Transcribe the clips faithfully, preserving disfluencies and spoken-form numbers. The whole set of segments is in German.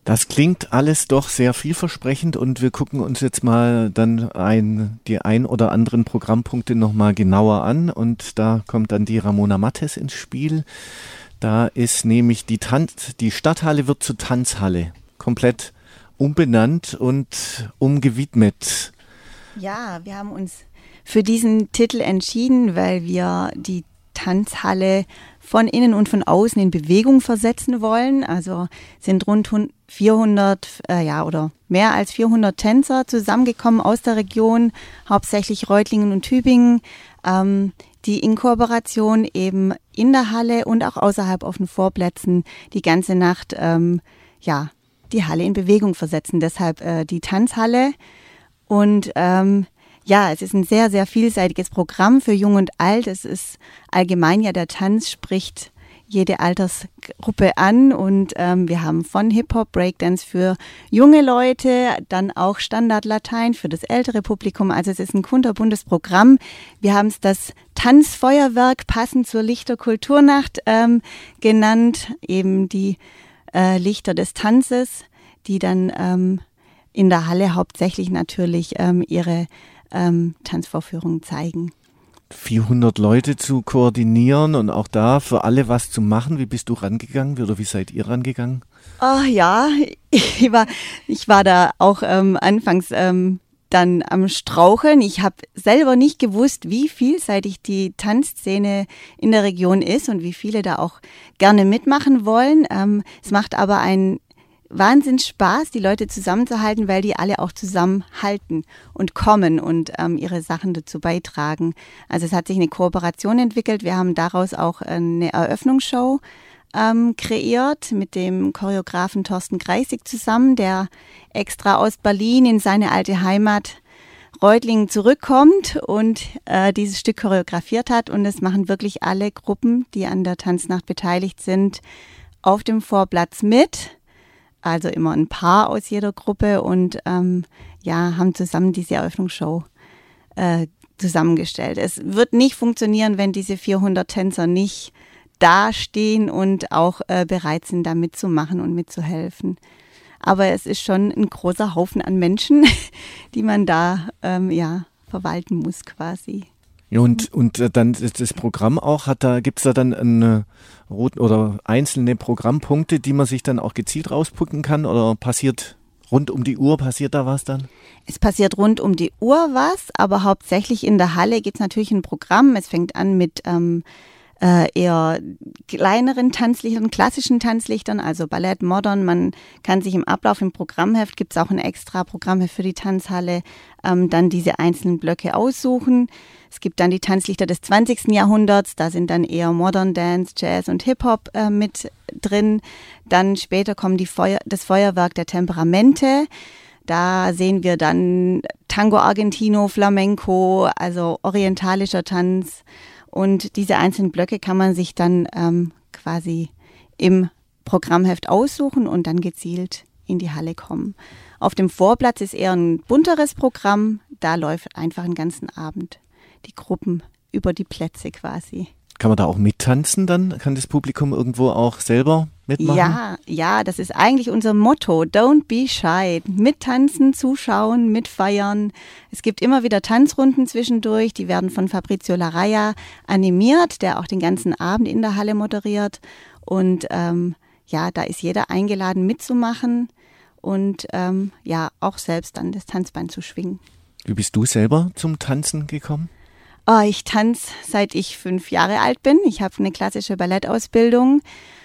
Das klingt alles doch sehr vielversprechend und wir gucken uns jetzt mal dann ein, die ein oder anderen Programmpunkte nochmal genauer an und da kommt dann die Ramona Mattes ins Spiel. Da ist nämlich die Tanz, die Stadthalle wird zur Tanzhalle, komplett umbenannt und umgewidmet. Ja, wir haben uns für diesen Titel entschieden, weil wir die Tanzhalle von innen und von außen in Bewegung versetzen wollen. Also sind rund vierhundert, äh, ja, oder mehr als vierhundert Tänzer zusammengekommen aus der Region, hauptsächlich Reutlingen und Tübingen, ähm, die in Kooperation eben in der Halle und auch außerhalb auf den Vorplätzen die ganze Nacht, ähm, ja, die Halle in Bewegung versetzen. Deshalb äh, die Tanzhalle. Und ähm, ja, es ist ein sehr, sehr vielseitiges Programm für Jung und Alt. Es ist allgemein ja, der Tanz spricht jede Altersgruppe an und ähm, wir haben von Hip-Hop, Breakdance für junge Leute, dann auch Standard-Latein für das ältere Publikum. Also es ist ein kunterbuntes Programm. Wir haben es das Tanzfeuerwerk passend zur Lichterkulturnacht ähm, genannt, eben die äh, Lichter des Tanzes, die dann ähm, in der Halle hauptsächlich natürlich ähm, ihre ähm, Tanzvorführungen zeigen. vierhundert Leute zu koordinieren und auch da für alle was zu machen. Wie bist du rangegangen oder wie seid ihr rangegangen? Oh ja, ich war, ich war da auch ähm, anfangs ähm, dann am Straucheln. Ich habe selber nicht gewusst, wie vielseitig die Tanzszene in der Region ist und wie viele da auch gerne mitmachen wollen. Ähm, es macht aber einen Wahnsinns Spaß, die Leute zusammenzuhalten, weil die alle auch zusammenhalten und kommen und ähm, ihre Sachen dazu beitragen. Also es hat sich eine Kooperation entwickelt. Wir haben daraus auch eine Eröffnungsshow ähm, kreiert mit dem Choreografen Thorsten Greisig zusammen, der extra aus Berlin in seine alte Heimat Reutlingen zurückkommt und äh, dieses Stück choreografiert hat. Und es machen wirklich alle Gruppen, die an der Tanznacht beteiligt sind, auf dem Vorplatz mit. Also immer ein Paar aus jeder Gruppe und ähm, ja, haben zusammen diese Eröffnungsshow äh, zusammengestellt. Es wird nicht funktionieren, wenn diese vierhundert Tänzer nicht dastehen und auch äh, bereit sind, da mitzumachen und mitzuhelfen. Aber es ist schon ein großer Haufen an Menschen, die man da ähm, ja, verwalten muss quasi. Ja, und, und dann das Programm auch, hat da, gibt's da dann eine roten oder einzelne Programmpunkte, die man sich dann auch gezielt rauspicken kann oder passiert rund um die Uhr, passiert da was dann? Es passiert rund um die Uhr was, aber hauptsächlich in der Halle gibt's natürlich ein Programm. Es fängt an mit ähm, äh, eher kleineren Tanzlichtern, klassischen Tanzlichtern, also Ballett, Modern. Man kann sich im Ablauf im Programmheft, gibt's auch ein extra Programmheft für die Tanzhalle, ähm, dann diese einzelnen Blöcke aussuchen. Es gibt dann die Tanzlichter des zwanzigsten Jahrhunderts, da sind dann eher Modern Dance, Jazz und Hip-Hop äh, mit drin. Dann später kommt die Feuer, das Feuerwerk der Temperamente. Da sehen wir dann Tango Argentino, Flamenco, also orientalischer Tanz. Und diese einzelnen Blöcke kann man sich dann ähm, quasi im Programmheft aussuchen und dann gezielt in die Halle kommen. Auf dem Vorplatz ist eher ein bunteres Programm, da läuft einfach den ganzen Abend die Gruppen über die Plätze quasi. Kann man da auch mittanzen dann? Kann das Publikum irgendwo auch selber mitmachen? Ja, ja, das ist eigentlich unser Motto. Don't be shy. Mittanzen, zuschauen, mitfeiern. Es gibt immer wieder Tanzrunden zwischendurch. Die werden von Fabrizio Larraia animiert, der auch den ganzen Abend in der Halle moderiert. Und ähm, ja, da ist jeder eingeladen mitzumachen und ähm, ja, auch selbst dann das Tanzbein zu schwingen. Wie bist du selber zum Tanzen gekommen? Oh, ich tanze, seit ich fünf Jahre alt bin. Ich habe eine klassische Ballettausbildung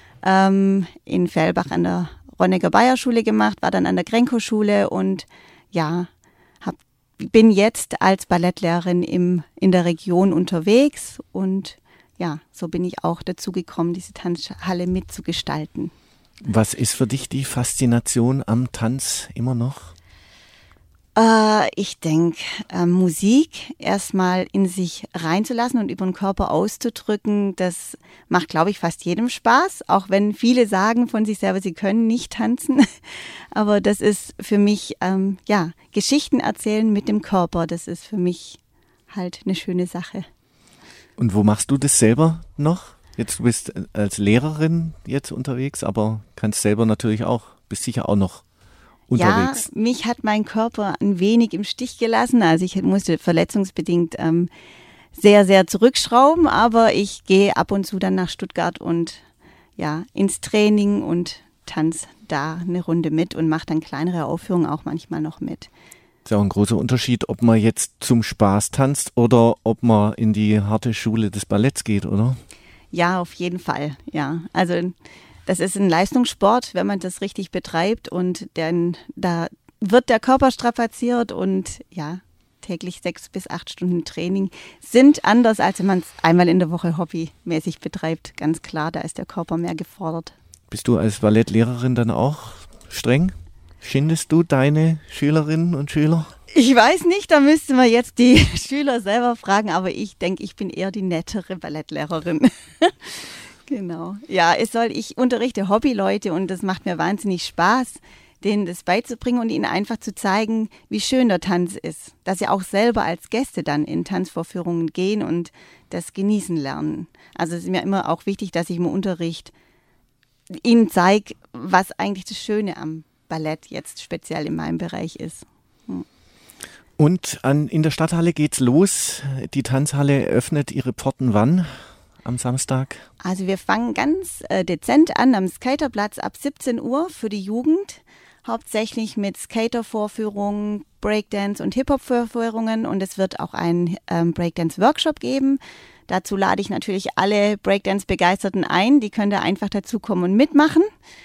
ähm, in Fellbach an der Ronnecker Bayer-Schule gemacht, war dann an der Grenko-Schule und ja, hab, bin jetzt als Ballettlehrerin im, in der Region unterwegs und ja, so bin ich auch dazu gekommen, diese Tanzhalle mitzugestalten. Was ist für dich die Faszination am Tanz immer noch? Äh, ich denke, äh, Musik erstmal in sich reinzulassen und über den Körper auszudrücken, das macht, glaube ich, fast jedem Spaß, auch wenn viele sagen von sich selber, sie können nicht tanzen. Aber das ist für mich, ähm, ja, Geschichten erzählen mit dem Körper, das ist für mich halt eine schöne Sache. Und wo machst du das selber noch? Jetzt, du bist als Lehrerin jetzt unterwegs, aber kannst selber natürlich auch bist sicher auch noch unterwegs. Ja, mich hat mein Körper ein wenig im Stich gelassen. Also ich musste verletzungsbedingt ähm, sehr, sehr zurückschrauben, aber ich gehe ab und zu dann nach Stuttgart und ja, ins Training und tanze da eine Runde mit und mache dann kleinere Aufführungen auch manchmal noch mit. Ist ja auch ein großer Unterschied, ob man jetzt zum Spaß tanzt oder ob man in die harte Schule des Balletts geht, oder? Ja, auf jeden Fall, ja. Also das ist ein Leistungssport, wenn man das richtig betreibt und dann, da wird der Körper strapaziert und ja, täglich sechs bis acht Stunden Training sind anders, als wenn man es einmal in der Woche hobbymäßig betreibt. Ganz klar, da ist der Körper mehr gefordert. Bist du als Ballettlehrerin dann auch streng? Schindest du deine Schülerinnen und Schüler? Ich weiß nicht, da müsste man jetzt die Schüler selber fragen, aber ich denke, ich bin eher die nettere Ballettlehrerin. Genau. Ja, es soll, ich unterrichte Hobbyleute und das macht mir wahnsinnig Spaß, denen das beizubringen und ihnen einfach zu zeigen, wie schön der Tanz ist. Dass sie auch selber als Gäste dann in Tanzvorführungen gehen und das genießen lernen. Also es ist mir immer auch wichtig, dass ich im Unterricht ihnen zeige, was eigentlich das Schöne am Ballett jetzt speziell in meinem Bereich ist. Hm. Und an, in der Stadthalle geht's los. Die Tanzhalle öffnet ihre Pforten wann? Am Samstag? Also wir fangen ganz äh, dezent an am Skaterplatz ab siebzehn Uhr für die Jugend. Hauptsächlich mit Skater-Vorführungen, Breakdance- und Hip-Hop-Vorführungen. Und es wird auch einen ähm, Breakdance-Workshop geben. Dazu lade ich natürlich alle Breakdance-Begeisterten ein. Die können da einfach dazukommen und mitmachen.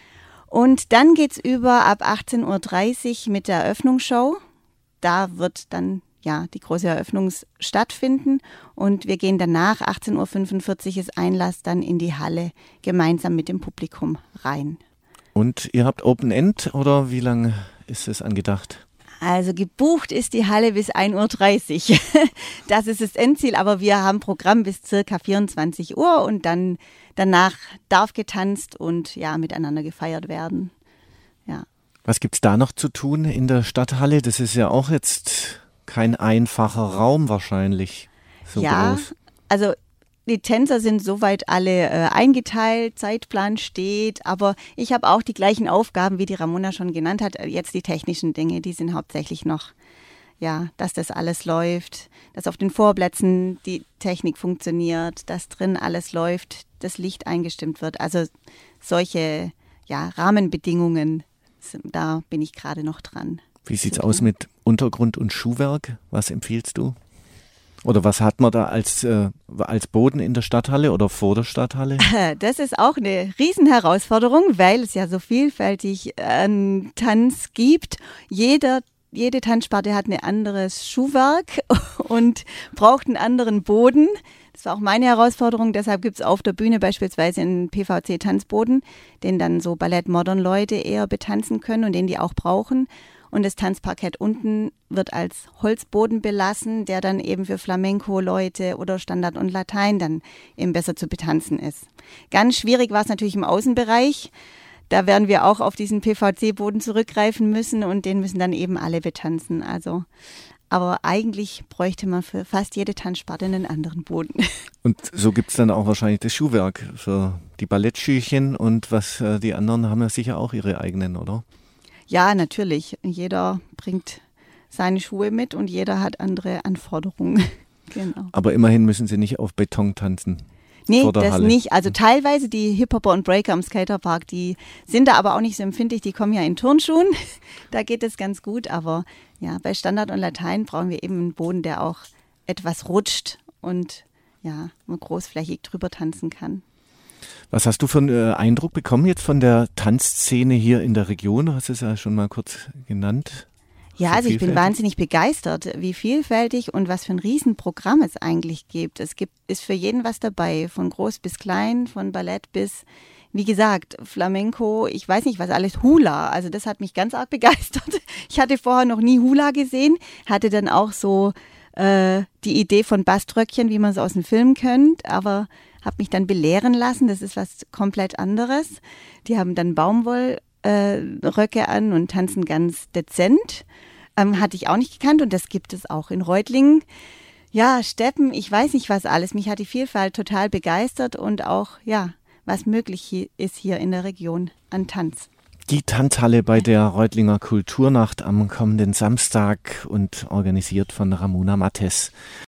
Und dann geht's über ab achtzehn Uhr dreißig mit der Eröffnungsshow. Da wird dann ja die große Eröffnung stattfinden und wir gehen danach, achtzehn Uhr fünfundvierzig ist Einlass, dann in die Halle gemeinsam mit dem Publikum rein. Und ihr habt Open End oder wie lange ist es angedacht? Also gebucht ist die Halle bis ein Uhr dreißig. Das ist das Endziel, aber wir haben Programm bis circa vierundzwanzig Uhr und dann danach darf getanzt und ja miteinander gefeiert werden. Ja. Was gibt's da noch zu tun in der Stadthalle? Das ist ja auch jetzt kein einfacher Raum wahrscheinlich. So ja, groß. Also die Tänzer sind soweit alle äh, eingeteilt, Zeitplan steht, aber ich habe auch die gleichen Aufgaben, wie die Ramona schon genannt hat. Jetzt die technischen Dinge, die sind hauptsächlich noch, ja, dass das alles läuft, dass auf den Vorplätzen die Technik funktioniert, dass drin alles läuft, das Licht eingestimmt wird. Also solche ja, Rahmenbedingungen, da bin ich gerade noch dran. Wie sieht's aus mit Untergrund und Schuhwerk? Was empfiehlst du? Oder was hat man da als, äh, als Boden in der Stadthalle oder vor der Stadthalle? Das ist auch eine Riesenherausforderung, weil es ja so vielfältig an Tanz gibt. Jeder, jede Tanzsparte hat ein anderes Schuhwerk und braucht einen anderen Boden. Das war auch meine Herausforderung, deshalb gibt es auf der Bühne beispielsweise einen P V C-Tanzboden, den dann so Ballett-Modern-Leute eher betanzen können und den die auch brauchen. Und das Tanzparkett unten wird als Holzboden belassen, der dann eben für Flamenco-Leute oder Standard und Latein dann eben besser zu betanzen ist. Ganz schwierig war es natürlich im Außenbereich. Da werden wir auch auf diesen P V C-Boden zurückgreifen müssen und den müssen dann eben alle betanzen. Also, aber eigentlich bräuchte man für fast jede Tanzsparte einen anderen Boden. Und so gibt es dann auch wahrscheinlich das Schuhwerk für die Ballettschüchen und was äh, die anderen haben ja sicher auch ihre eigenen, oder? Ja, natürlich. Jeder bringt seine Schuhe mit und jeder hat andere Anforderungen. Genau. Aber immerhin müssen sie nicht auf Beton tanzen. Nee, vor der das Halle. nicht. Also teilweise die Hip-Hopper und Breaker am Skaterpark, die sind da aber auch nicht so empfindlich. Die kommen ja in Turnschuhen. Da geht es ganz gut. Aber ja, bei Standard und Latein brauchen wir eben einen Boden, der auch etwas rutscht und ja, man großflächig drüber tanzen kann. Was hast du für einen äh, Eindruck bekommen jetzt von der Tanzszene hier in der Region? Du hast es ja schon mal kurz genannt. Ja, So also ich bin vielfältig. wahnsinnig begeistert, wie vielfältig und was für ein Riesenprogramm es eigentlich gibt. Es gibt, ist für jeden was dabei, von groß bis klein, von Ballett bis, wie gesagt, Flamenco, ich weiß nicht was alles, Hula. Also das hat mich ganz arg begeistert. Ich hatte vorher noch nie Hula gesehen, hatte dann auch so äh, die Idee von Baströckchen, wie man es aus dem Film kennt, aber habe mich dann belehren lassen, das ist was komplett anderes. Die haben dann Baumwollröcke äh, an und tanzen ganz dezent. Ähm, hatte ich auch nicht gekannt und das gibt es auch in Reutlingen. Ja, Steppen, ich weiß nicht was alles. Mich hat die Vielfalt total begeistert und auch, ja, was möglich hier ist hier in der Region an Tanz. Die Tanzhalle bei der Reutlinger Kulturnacht am kommenden Samstag und organisiert von Ramona Mattes.